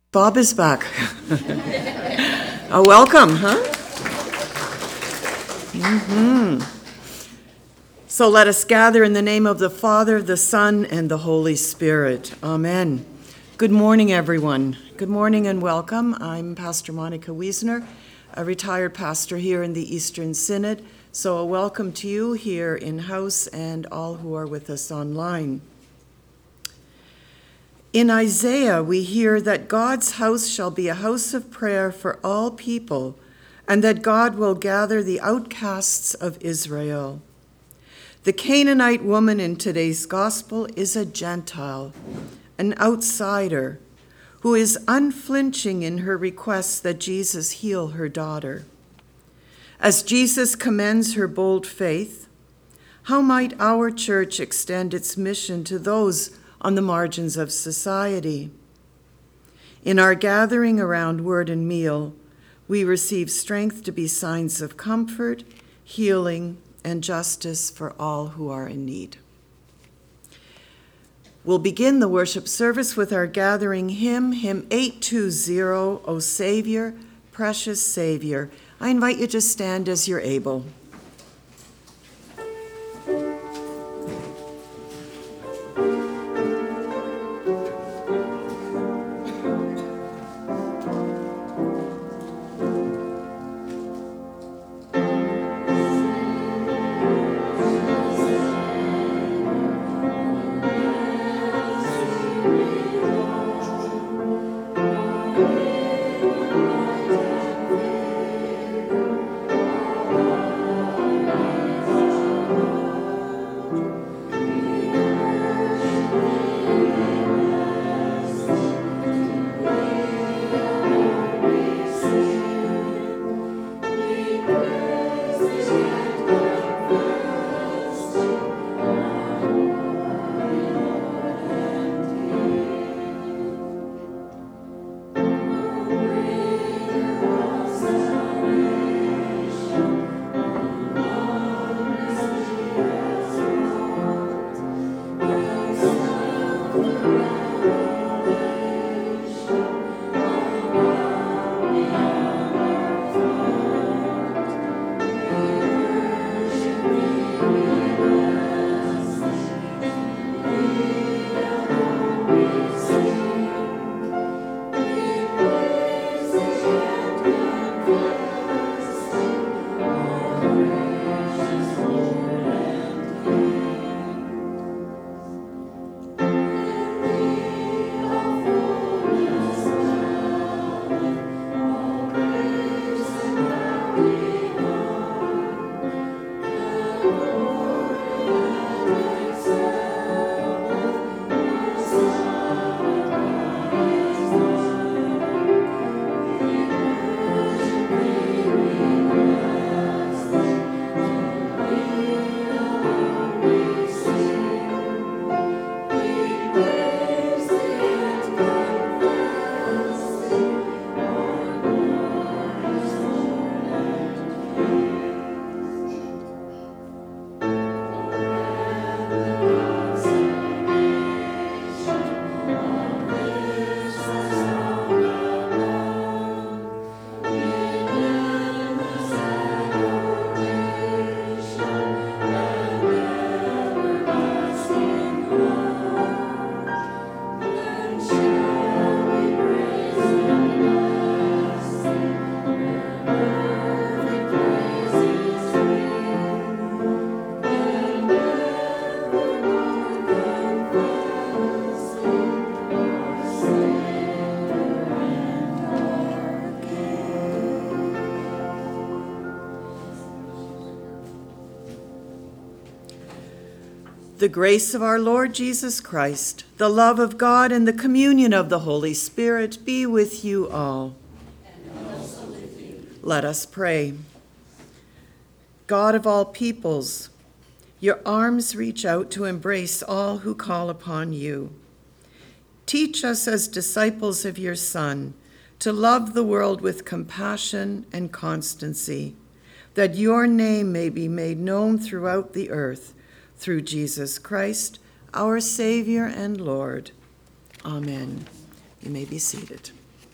Bob is back. Welcome, huh? So let us gather in the name of the Father, the Son, and the Holy Spirit. Amen. Good morning, everyone. Good morning and welcome. I'm Pastor Monica Wiesner, a retired pastor here in the Eastern Synod. So a welcome to you here in-house and all who are with us online. In Isaiah, we hear that God's house shall be a house of prayer for all people, and that God will gather the outcasts of Israel. The Canaanite woman in today's gospel is a Gentile, an outsider, who is unflinching in her request that Jesus heal her daughter. As Jesus commends her bold faith, how might our church extend its mission to those on the margins of society? In our gathering around word and meal, we receive strength to be signs of comfort, healing, and justice for all who are in need. We'll begin the worship service with our gathering hymn 820, O Savior, Precious Savior. I invite you to stand as you're able. The grace of our Lord Jesus Christ, the love of God, and the communion of the Holy Spirit be with you all. And also with you. Let us pray. God of all peoples, your arms reach out to embrace all who call upon you. Teach us as disciples of your Son to love the world with compassion and constancy, that your name may be made known throughout the earth, through Jesus Christ, our Savior and Lord. Amen. You may be seated.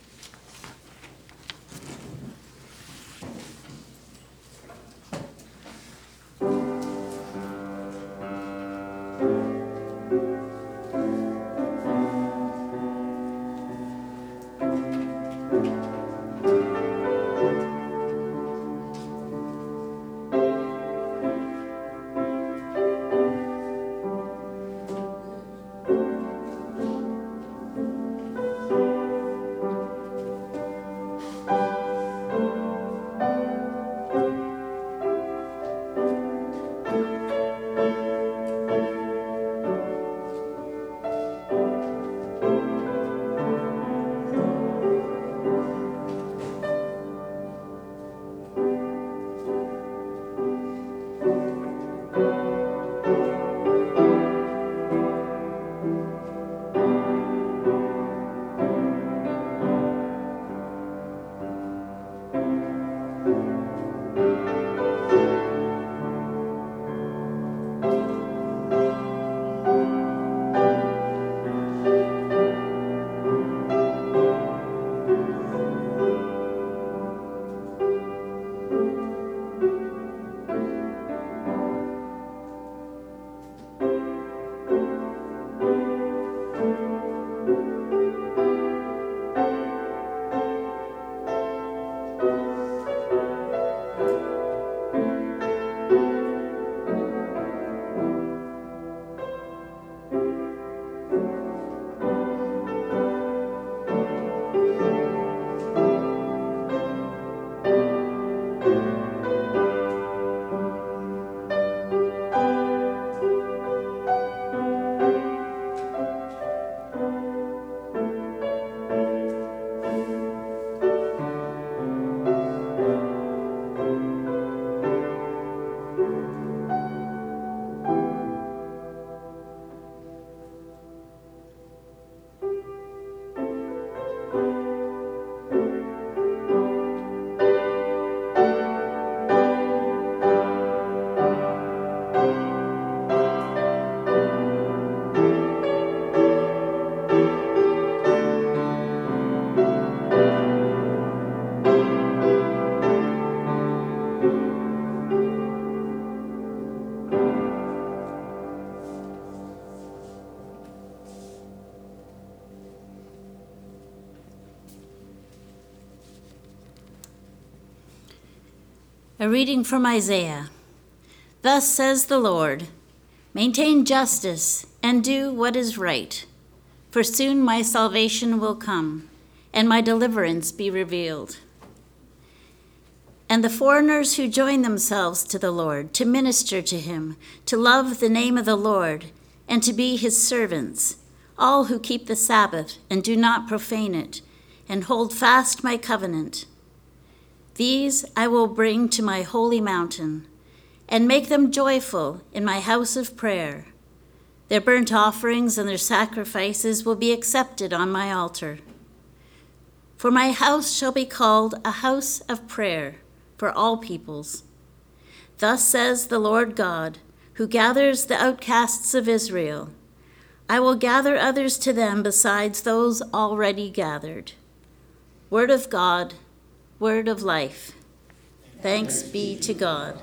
A reading from Isaiah. Thus says the Lord, maintain justice and do what is right, for soon my salvation will come, and my deliverance be revealed. And the foreigners who join themselves to the Lord, to minister to him, to love the name of the Lord, and to be his servants, all who keep the Sabbath and do not profane it, and hold fast my covenant. These I will bring to my holy mountain, and make them joyful in my house of prayer. Their burnt offerings and their sacrifices will be accepted on my altar. For my house shall be called a house of prayer for all peoples. Thus says the Lord God, who gathers the outcasts of Israel. I will gather others to them besides those already gathered. Word of God, word of life. Thanks be to God.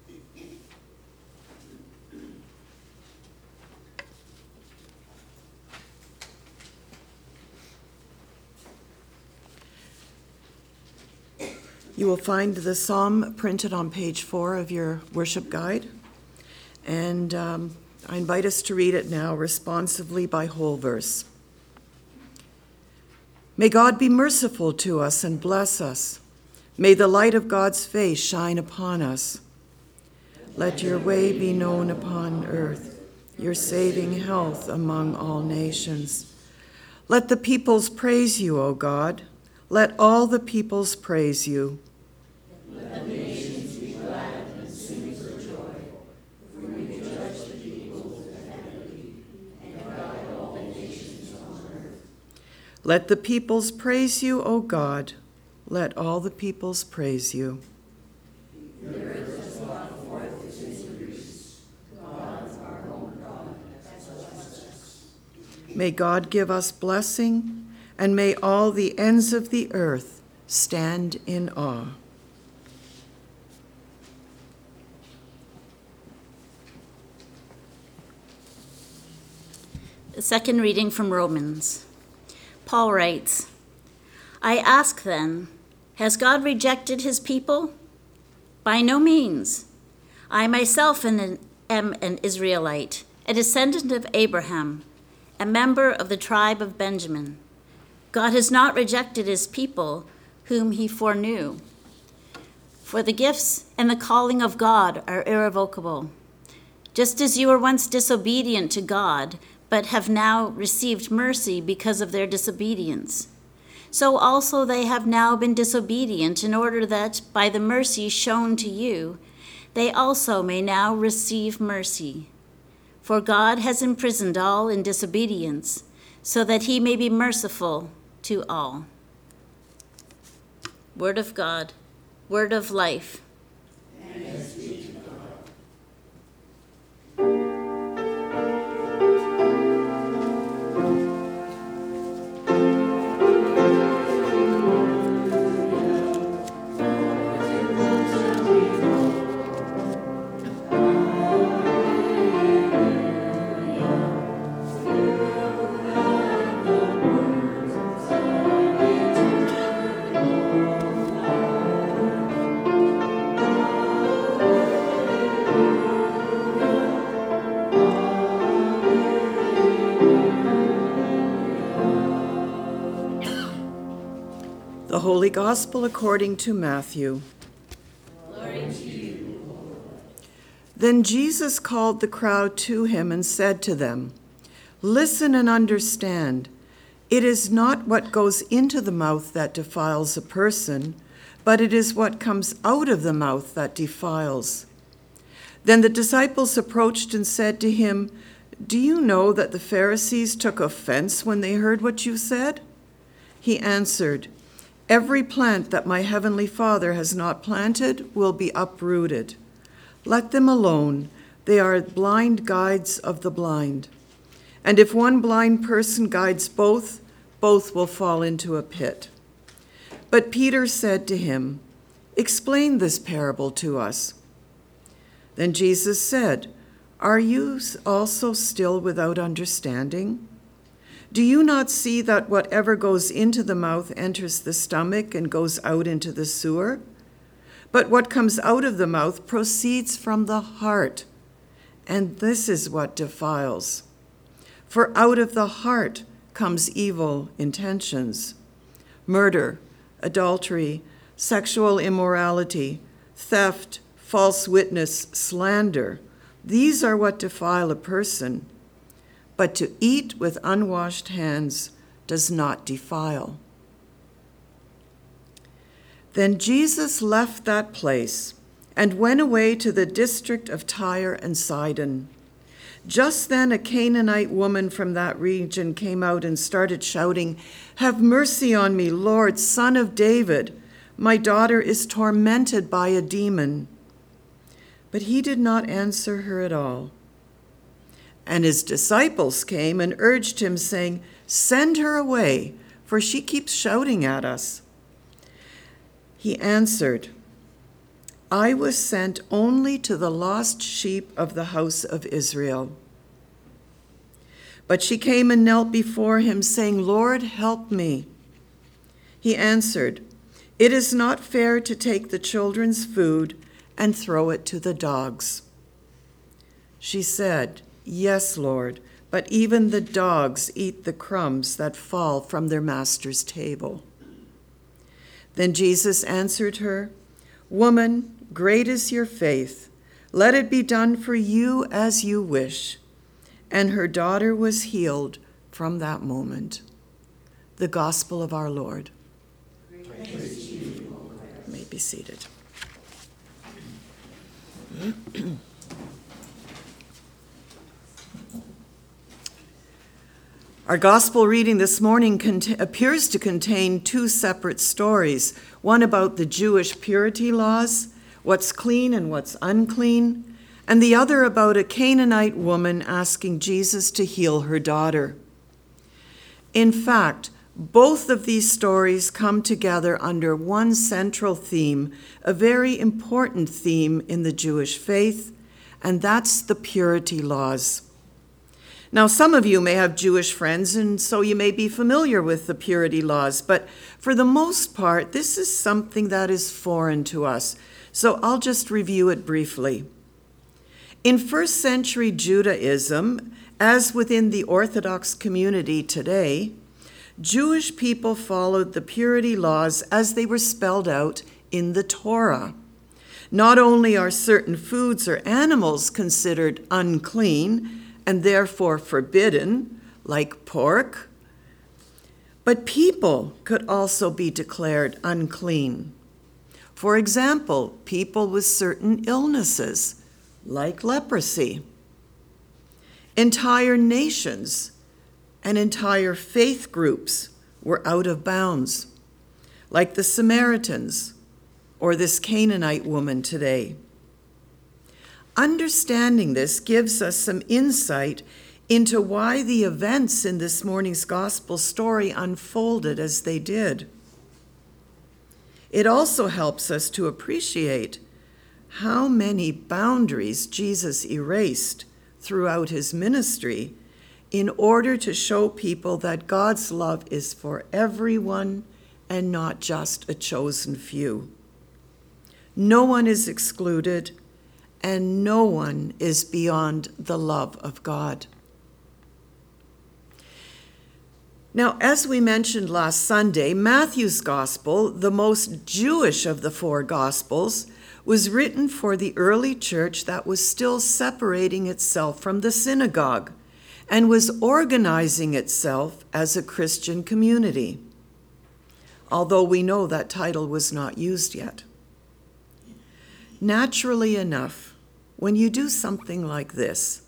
You will find the psalm printed on page 4 of your worship guide. And I invite us to read it now responsively by whole verse. May God be merciful to us and bless us. May the light of God's face shine upon us. Let your way be known upon earth, your saving health among all nations. Let the peoples praise you, O God. Let all the peoples praise you. Let the nations be glad and sing for joy, for you judge the peoples with equity and guide all the nations on earth. Let the peoples praise you, O God. Let all the peoples praise you. The earth has brought forth its increase. God, our own God, has blessed us. May God give us blessing, and may all the ends of the earth stand in awe. The second reading from Romans. Paul writes, I ask then, has God rejected his people? By no means. I myself am an Israelite, a descendant of Abraham, a member of the tribe of Benjamin. God has not rejected his people, whom he foreknew. For the gifts and the calling of God are irrevocable. Just as you were once disobedient to God, but have now received mercy because of their disobedience, so also they have now been disobedient in order that, by the mercy shown to you, they also may now receive mercy. For God has imprisoned all in disobedience, so that he may be merciful to all. Word of God, word of life. Thanks be to God. The Holy Gospel according to Matthew. Glory to you, Lord. Then Jesus called the crowd to him and said to them, Listen and understand. It is not what goes into the mouth that defiles a person, but it is what comes out of the mouth that defiles. Then the disciples approached and said to him, Do you know that the Pharisees took offense when they heard what you said? He answered, Every plant that my heavenly Father has not planted will be uprooted. Let them alone. They are blind guides of the blind. And if one blind person guides both, both will fall into a pit. But Peter said to him, Explain this parable to us. Then Jesus said, Are you also still without understanding? Do you not see that whatever goes into the mouth enters the stomach and goes out into the sewer? But what comes out of the mouth proceeds from the heart, and this is what defiles. For out of the heart comes evil intentions, murder, adultery, sexual immorality, theft, false witness, slander. These are what defile a person. But to eat with unwashed hands does not defile. Then Jesus left that place and went away to the district of Tyre and Sidon. Just then a Canaanite woman from that region came out and started shouting, "Have mercy on me, Lord, Son of David. My daughter is tormented by a demon." But he did not answer her at all. And his disciples came and urged him, saying, "Send her away, for she keeps shouting at us." He answered, "I was sent only to the lost sheep of the house of Israel." But she came and knelt before him, saying, "Lord, help me." He answered, "It is not fair to take the children's food and throw it to the dogs." She said, "Yes, Lord, but even the dogs eat the crumbs that fall from their master's table." Then Jesus answered her, "Woman, great is your faith. Let it be done for you as you wish." And her daughter was healed from that moment. The gospel of our Lord. Praise to you, O Christ. You may be seated. Our gospel reading this morning appears to contain two separate stories, one about the Jewish purity laws, what's clean and what's unclean, and the other about a Canaanite woman asking Jesus to heal her daughter. In fact, both of these stories come together under one central theme, a very important theme in the Jewish faith, and that's the purity laws. Now, some of you may have Jewish friends, and so you may be familiar with the purity laws, but for the most part, this is something that is foreign to us, so I'll just review it briefly. In first century Judaism, as within the Orthodox community today, Jewish people followed the purity laws as they were spelled out in the Torah. Not only are certain foods or animals considered unclean and therefore forbidden, like pork, but people could also be declared unclean. For example, people with certain illnesses, like leprosy. Entire nations and entire faith groups were out of bounds, like the Samaritans or this Canaanite woman today. Understanding this gives us some insight into why the events in this morning's gospel story unfolded as they did. It also helps us to appreciate how many boundaries Jesus erased throughout his ministry in order to show people that God's love is for everyone and not just a chosen few. No one is excluded, and no one is beyond the love of God. Now, as we mentioned last Sunday, Matthew's gospel, the most Jewish of the four gospels, was written for the early church that was still separating itself from the synagogue and was organizing itself as a Christian community, although we know that title was not used yet. Naturally enough, when you do something like this,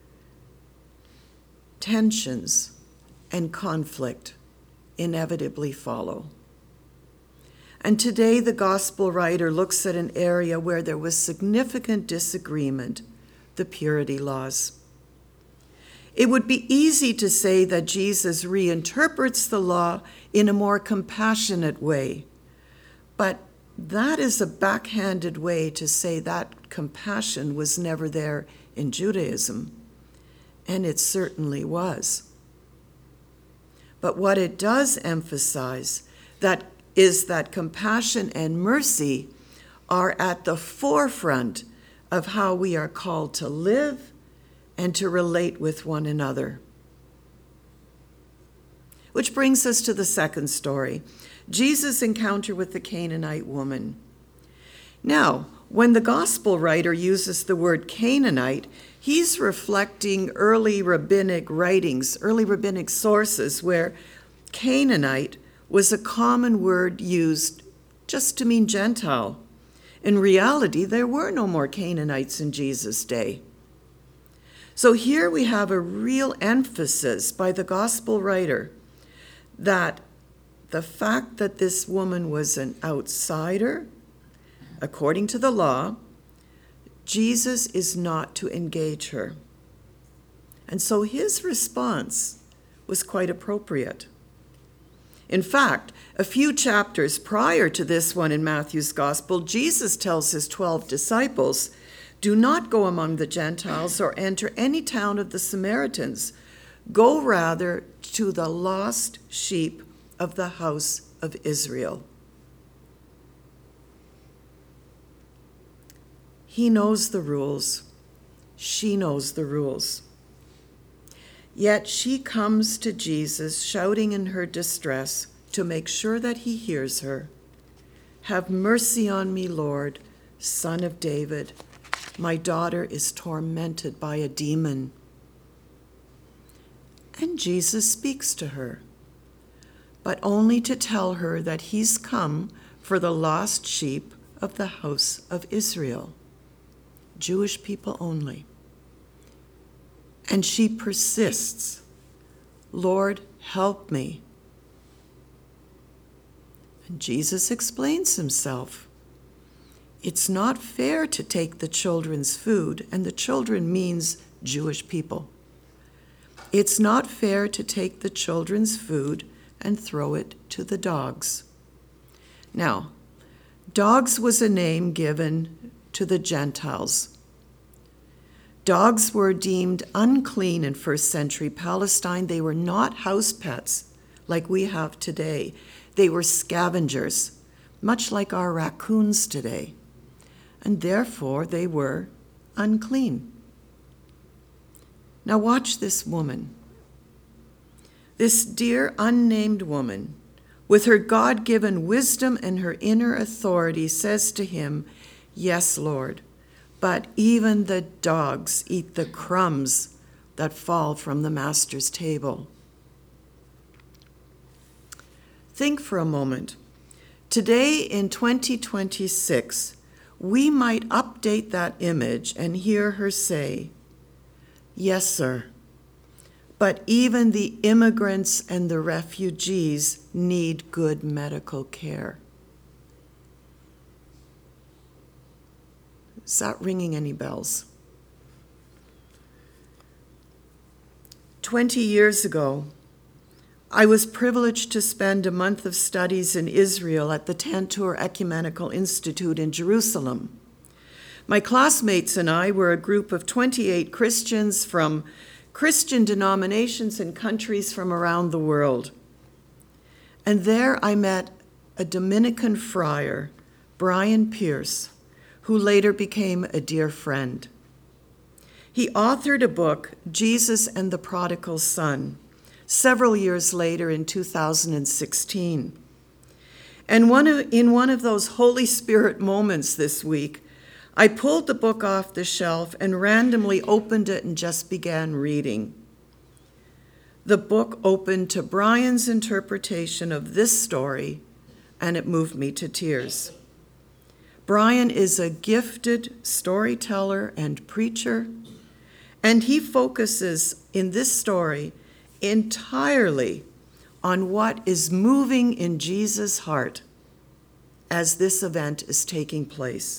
tensions and conflict inevitably follow. And today the gospel writer looks at an area where there was significant disagreement, the purity laws. It would be easy to say that Jesus reinterprets the law in a more compassionate way, but that is a backhanded way to say that compassion was never there in Judaism, and it certainly was. But what it does emphasize is that compassion and mercy are at the forefront of how we are called to live and to relate with one another. Which brings us to the second story, Jesus' encounter with the Canaanite woman. Now, when the gospel writer uses the word Canaanite, he's reflecting early rabbinic writings, early rabbinic sources where Canaanite was a common word used just to mean Gentile. In reality, there were no more Canaanites in Jesus' day. So here we have a real emphasis by the gospel writer that the fact that this woman was an outsider, according to the law, Jesus is not to engage her. And so his response was quite appropriate. In fact, a few chapters prior to this one in Matthew's Gospel, Jesus tells his 12 disciples, "Do not go among the Gentiles or enter any town of the Samaritans. Go rather to the lost sheep of the house of Israel." He knows the rules. She knows the rules. Yet she comes to Jesus shouting in her distress to make sure that he hears her. "Have mercy on me, Lord, Son of David. My daughter is tormented by a demon." And Jesus speaks to her, but only to tell her that he's come for the lost sheep of the house of Israel, Jewish people only. And she persists, "Lord, help me." And Jesus explains himself. It's not fair to take the children's food, and the children means Jewish people. It's not fair to take the children's food and throw it to the dogs. Now, dogs was a name given to the Gentiles. Dogs were deemed unclean in first century Palestine. They were not house pets like we have today. They were scavengers, much like our raccoons today, and therefore they were unclean. Now watch this woman. This dear unnamed woman, with her God-given wisdom and her inner authority, says to him, "Yes, Lord, but even the dogs eat the crumbs that fall from the master's table." Think for a moment. Today in 2026, we might update that image and hear her say, "Yes, sir, but even the immigrants and the refugees need good medical care." Is that ringing any bells? 20 years ago, I was privileged to spend a month of studies in Israel at the Tantur Ecumenical Institute in Jerusalem. My classmates and I were a group of 28 Christians from Christian denominations and countries from around the world. And there I met a Dominican friar, Brian Pierce, who later became a dear friend. He authored a book, Jesus and the Prodigal Son, several years later in 2016. And in one of those Holy Spirit moments this week, I pulled the book off the shelf and randomly opened it and just began reading. The book opened to Brian's interpretation of this story, and it moved me to tears. Brian is a gifted storyteller and preacher, and he focuses in this story entirely on what is moving in Jesus' heart as this event is taking place.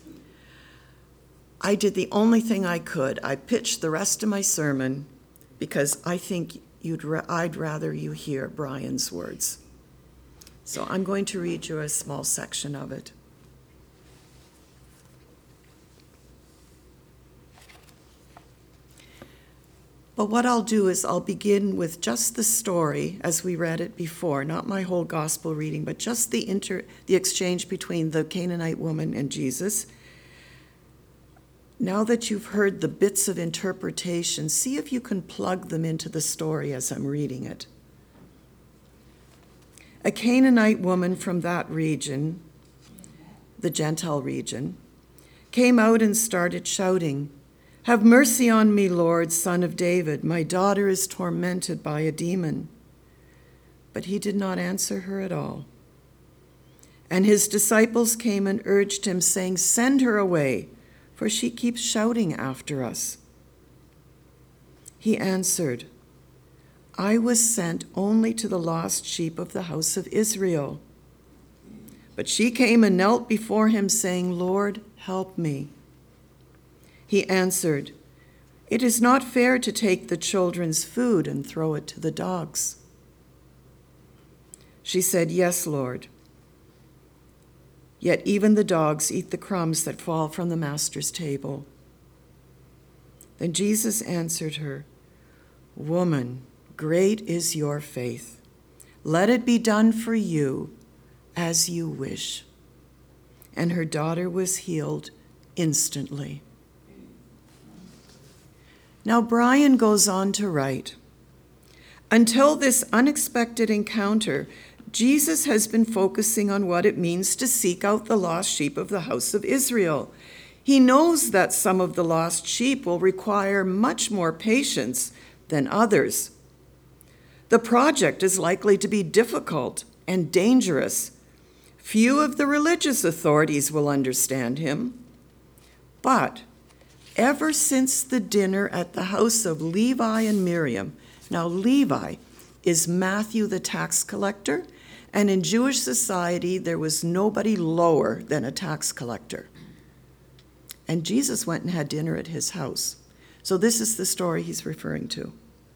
I did the only thing I could. I pitched the rest of my sermon because I think I'd rather you hear Brian's words. So I'm going to read you a small section of it. But what I'll do is I'll begin with just the story as we read it before, not my whole gospel reading, but just the exchange between the Canaanite woman and Jesus. Now that you've heard the bits of interpretation, see if you can plug them into the story as I'm reading it. A Canaanite woman from that region, the Gentile region, came out and started shouting, "Have mercy on me, Lord, Son of David. My daughter is tormented by a demon." But he did not answer her at all. And his disciples came and urged him, saying, "Send her away, for she keeps shouting after us." He answered, "I was sent only to the lost sheep of the house of Israel." But she came and knelt before him, saying, "Lord, help me." He answered, "It is not fair to take the children's food and throw it to the dogs." She said, "Yes, Lord. Yet even the dogs eat the crumbs that fall from the master's table." Then Jesus answered her, "Woman, great is your faith. Let it be done for you as you wish." And her daughter was healed instantly. Now Brian goes on to write, "Until this unexpected encounter, Jesus has been focusing on what it means to seek out the lost sheep of the house of Israel. He knows that some of the lost sheep will require much more patience than others. The project is likely to be difficult and dangerous. Few of the religious authorities will understand him. But ever since the dinner at the house of Levi and Miriam, now Levi is Matthew the tax collector, and in Jewish society there was nobody lower than a tax collector. And Jesus went and had dinner at his house. So this is the story he's referring to.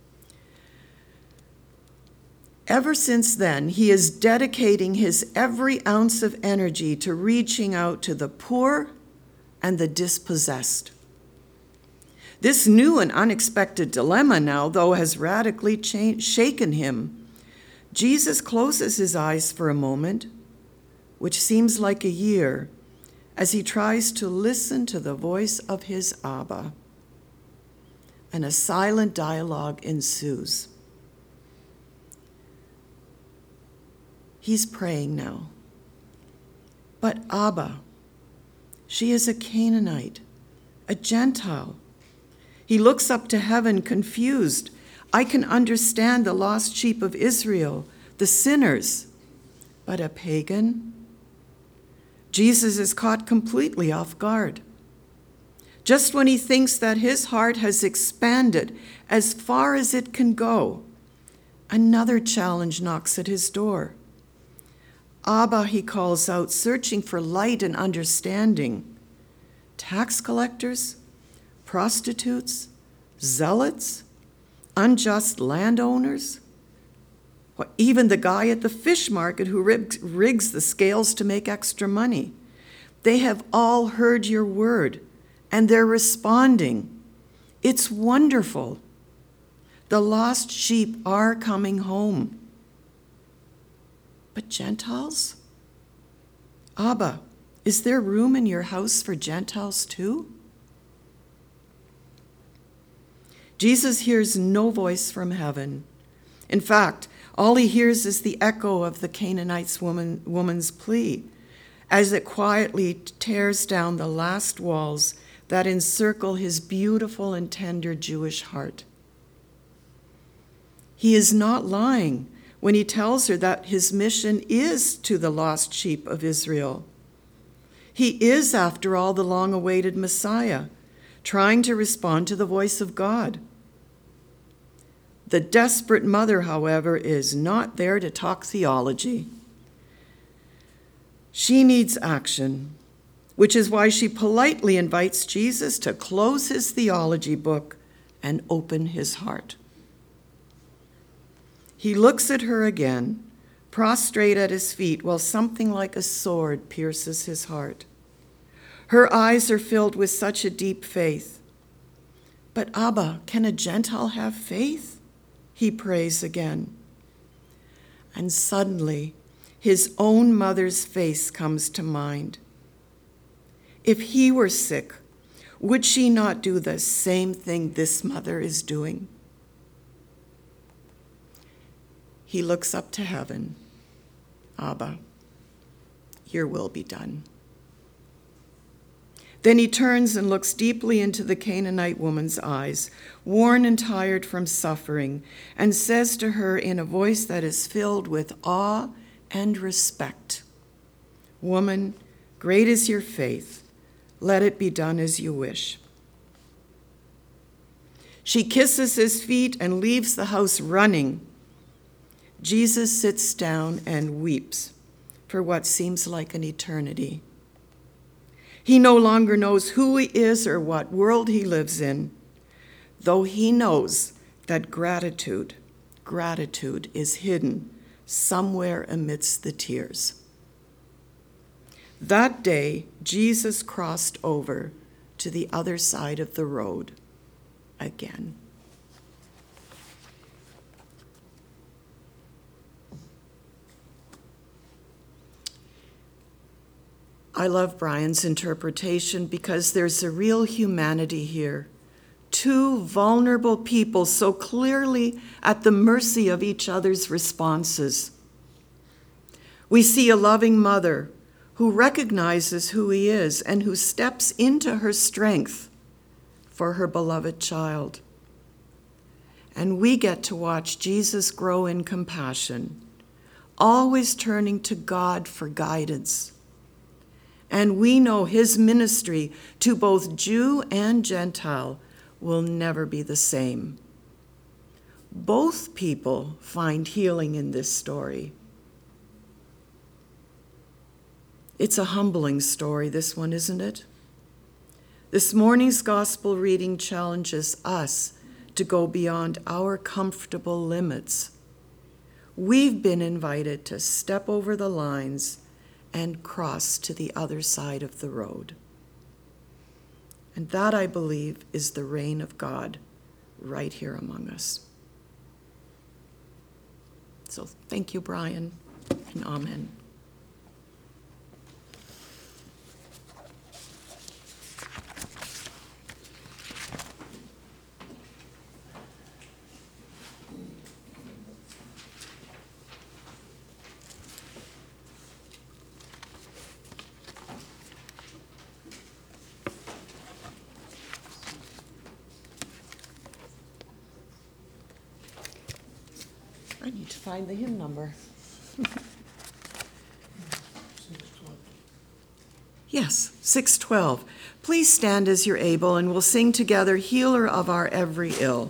Ever since then, he is dedicating his every ounce of energy to reaching out to the poor and the dispossessed. This new and unexpected dilemma now, though, has radically shaken him. Jesus closes his eyes for a moment, which seems like a year, as he tries to listen to the voice of his Abba. And a silent dialogue ensues. He's praying now. But Abba, she is a Canaanite, a Gentile. He looks up to heaven, confused. I can understand the lost sheep of Israel, the sinners, but a pagan? Jesus is caught completely off guard. Just when he thinks that his heart has expanded as far as it can go, another challenge knocks at his door. Abba, he calls out, searching for light and understanding. Tax collectors? Prostitutes? Zealots? Unjust landowners? Even the guy at the fish market who rigs the scales to make extra money. They have all heard your word, and they're responding. It's wonderful. The lost sheep are coming home. But Gentiles? Abba, is there room in your house for Gentiles too? Jesus hears no voice from heaven. In fact, all he hears is the echo of the Canaanite woman's plea as it quietly tears down the last walls that encircle his beautiful and tender Jewish heart. He is not lying when he tells her that his mission is to the lost sheep of Israel. He is, after all, the long-awaited Messiah, trying to respond to the voice of God. The desperate mother, however, is not there to talk theology. She needs action, which is why she politely invites Jesus to close his theology book and open his heart. He looks at her again, prostrate at his feet, while something like a sword pierces his heart. Her eyes are filled with such a deep faith. But Abba, can a Gentile have faith? He prays again. And suddenly, his own mother's face comes to mind. If he were sick, would she not do the same thing this mother is doing? He looks up to heaven. Abba, your will be done. Then he turns and looks deeply into the Canaanite woman's eyes, worn and tired from suffering, and says to her in a voice that is filled with awe and respect, "Woman, great is your faith. Let it be done as you wish." She kisses his feet and leaves the house running. Jesus sits down and weeps for what seems like an eternity. He no longer knows who he is or what world he lives in, though he knows that gratitude is hidden somewhere amidst the tears. That day, Jesus crossed over to the other side of the road again. I love Brian's interpretation because there's a real humanity here. Two vulnerable people so clearly at the mercy of each other's responses. We see a loving mother who recognizes who he is and who steps into her strength for her beloved child. And we get to watch Jesus grow in compassion, always turning to God for guidance. And we know his ministry to both Jew and Gentile will never be the same. Both people find healing in this story. It's a humbling story, this one, isn't it? This morning's gospel reading challenges us to go beyond our comfortable limits. We've been invited to step over the lines and cross to the other side of the road. And that, I believe, is the reign of God right here among us. So thank you, Brian, and amen. I need to find the hymn number. Yes, 612. Please stand as you're able, and we'll sing together, "Healer of Our Every Ill."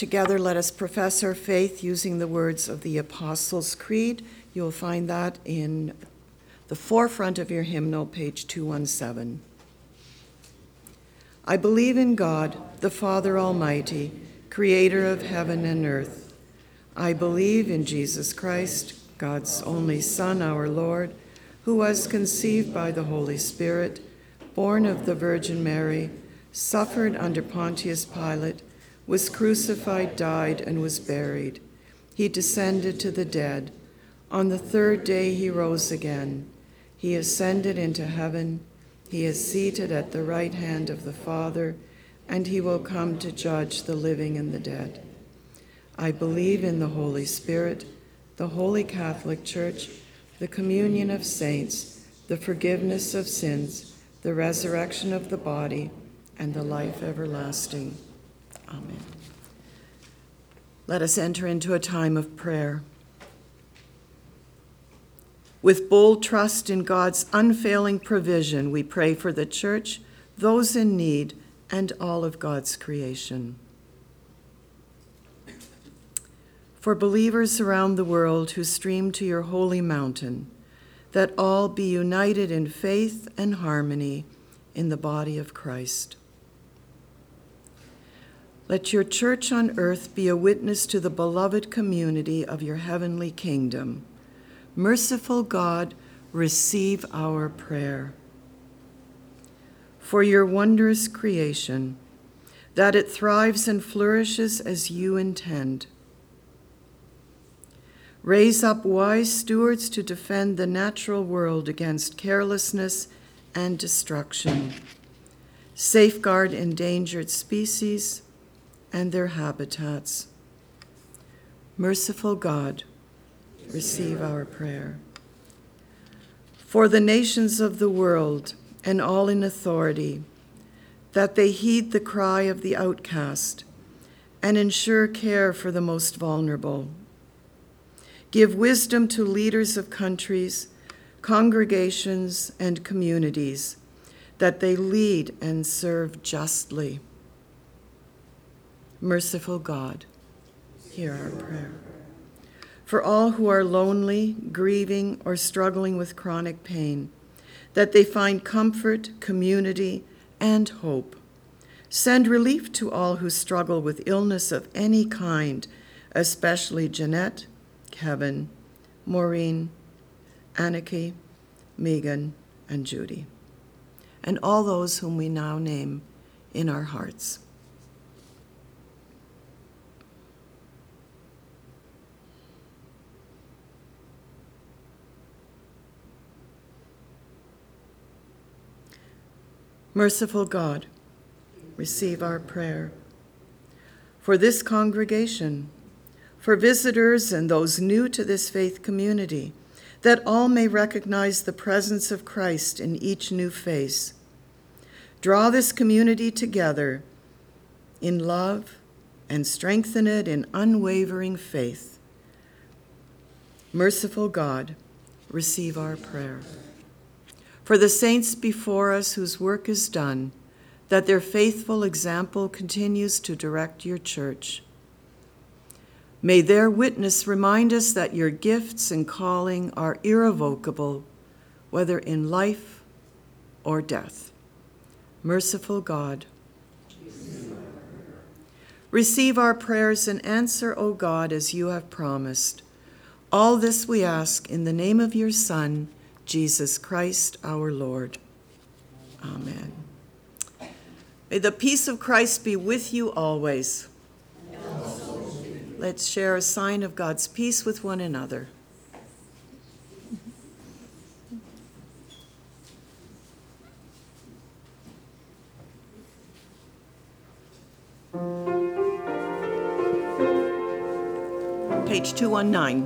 together, let us profess our faith using the words of the Apostles' Creed. You'll find that in the forefront of your hymnal, page 217. I believe in God, the Father Almighty, creator of heaven and earth. I believe in Jesus Christ, God's only Son, our Lord, who was conceived by the Holy Spirit, born of the Virgin Mary, suffered under Pontius Pilate, was crucified, died, and was buried. He descended to the dead. On the third day he rose again. He ascended into heaven. He is seated at the right hand of the Father, and he will come to judge the living and the dead. I believe in the Holy Spirit, the Holy Catholic Church, the communion of saints, the forgiveness of sins, the resurrection of the body, and the life everlasting. Amen. Let us enter into a time of prayer. With bold trust in God's unfailing provision, we pray for the church, those in need, and all of God's creation. For believers around the world who stream to your holy mountain, that all be united in faith and harmony in the body of Christ. Let your church on earth be a witness to the beloved community of your heavenly kingdom. Merciful God, receive our prayer. For your wondrous creation, that it thrives and flourishes as you intend. Raise up wise stewards to defend the natural world against carelessness and destruction. Safeguard endangered species and their habitats. Merciful God, receive our prayer. For the nations of the world and all in authority, that they heed the cry of the outcast and ensure care for the most vulnerable. Give wisdom to leaders of countries, congregations, and communities, that they lead and serve justly. Merciful God, hear our prayer. For all who are lonely, grieving, or struggling with chronic pain, that they find comfort, community, and hope. Send relief to all who struggle with illness of any kind, especially Jeanette, Kevin, Maureen, Anarchy, Megan, and Judy, and all those whom we now name in our hearts. Merciful God, receive our prayer. For this congregation, for visitors and those new to this faith community, that all may recognize the presence of Christ in each new face. Draw this community together in love and strengthen it in unwavering faith. Merciful God, receive our prayer. For the saints before us whose work is done, that their faithful example continues to direct your church. May their witness remind us that your gifts and calling are irrevocable, whether in life or death. Merciful God, receive our prayers and answer, O God, as you have promised. All this we ask in the name of your Son, Jesus Christ, our Lord. Amen. May the peace of Christ be with you always. Let's share a sign of God's peace with one another. Page 219.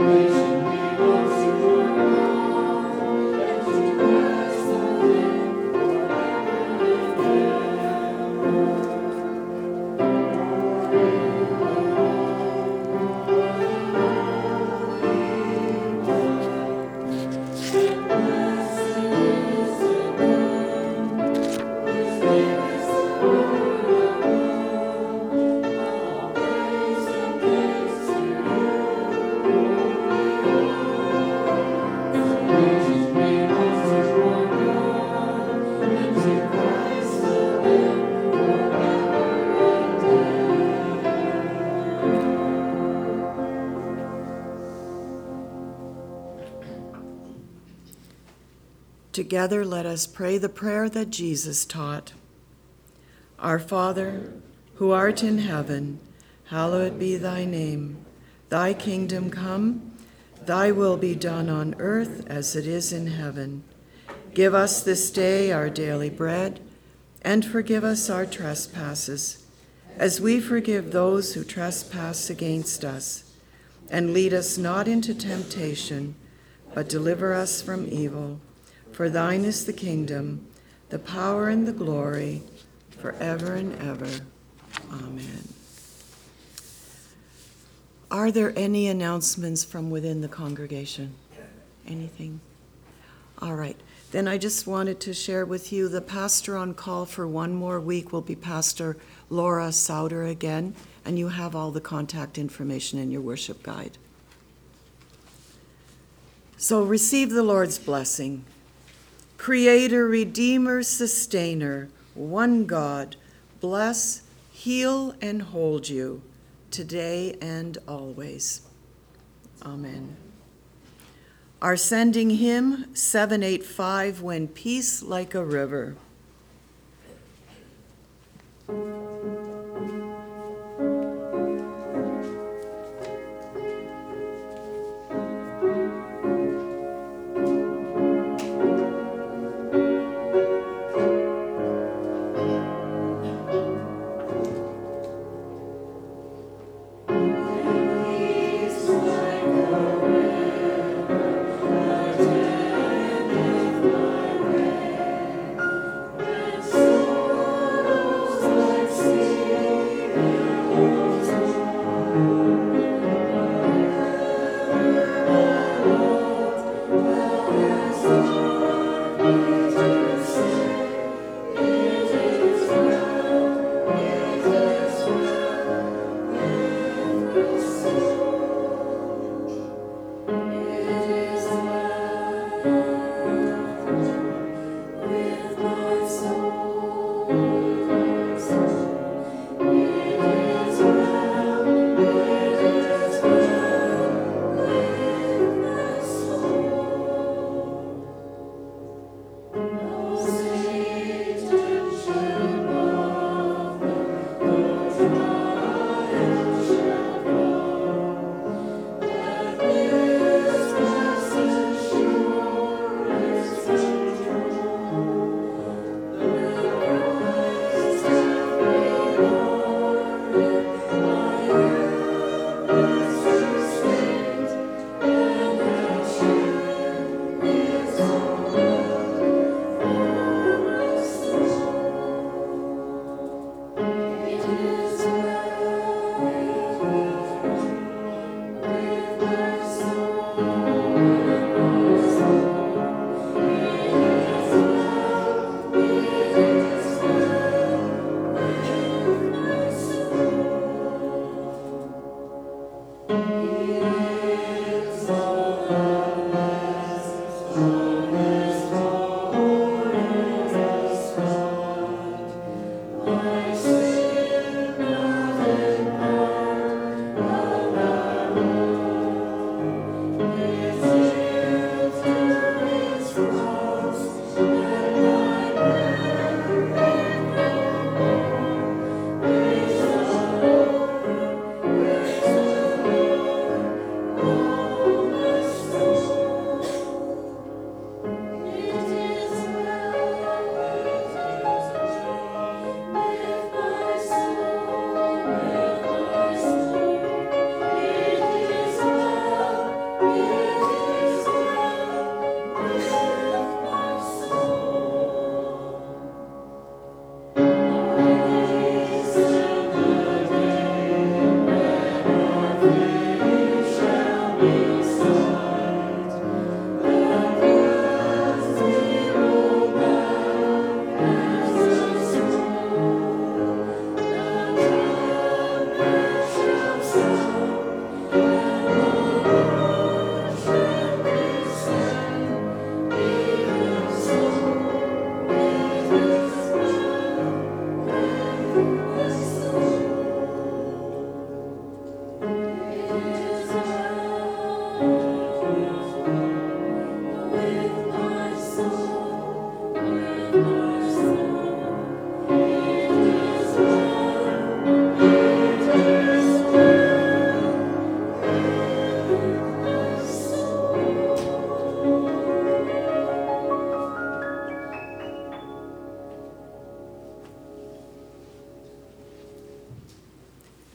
Together, let us pray the prayer that Jesus taught. Our Father, who art in heaven, hallowed be thy name. Thy kingdom come, thy will be done on earth as it is in heaven. Give us this day our daily bread, and forgive us our trespasses, as we forgive those who trespass against us. And lead us not into temptation, but deliver us from evil. For thine is the kingdom, the power, and the glory, forever and ever. Amen. Are there any announcements from within the congregation? Anything? All right. Then I just wanted to share with you the pastor on call for one more week will be Pastor Laura Sauter again, and you have all the contact information in your worship guide. So receive the Lord's blessing. Creator, Redeemer, Sustainer, one God, bless, heal, and hold you today and always. Amen. Our sending hymn, 785, When Peace Like a River.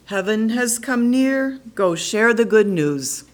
Heaven has come near. Go share the good news.